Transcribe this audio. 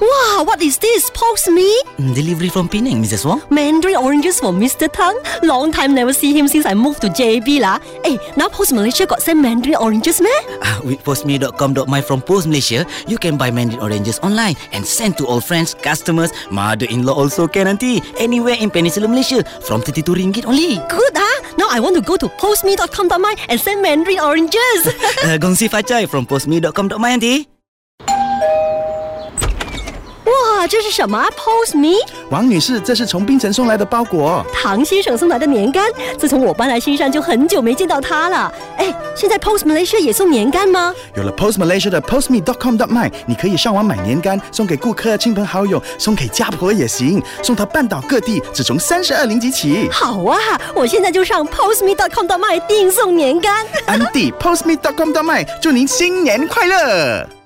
Wow, what is this? Postme? Delivery from Penang, Mrs. Wong. Mandarin oranges for Mr. Tang. Long time never see him since I moved to JB lah. Hey, now Post Malaysia got send Mandarin oranges meh? With postme.com.my from Post Malaysia, you can buy Mandarin oranges online and send to all friends, customers, mother-in-law also can auntie. Anywhere in Peninsular Malaysia from RM32 only. Good Now I want to go to postme.com.my and send Mandarin oranges. Gongsi Fachai from postme.com.my auntie. 哇，这是什么 ？Postme？ 王女士，这是从槟城送来的包裹。 唐先生送来的年柑，自从我搬来新山就很久没见到他了。哎，现在 Post Malaysia 也送年柑吗？ 有了 Post Malaysia 的 postme.com.my， 你可以上网买年柑，送给顾客、亲朋好友，送给家婆也行，送到半岛各地，只从32令吉起。 好啊，我现在就上 postme.com.my 订送年柑。 安迪 postme.com.my， 祝您新年快乐！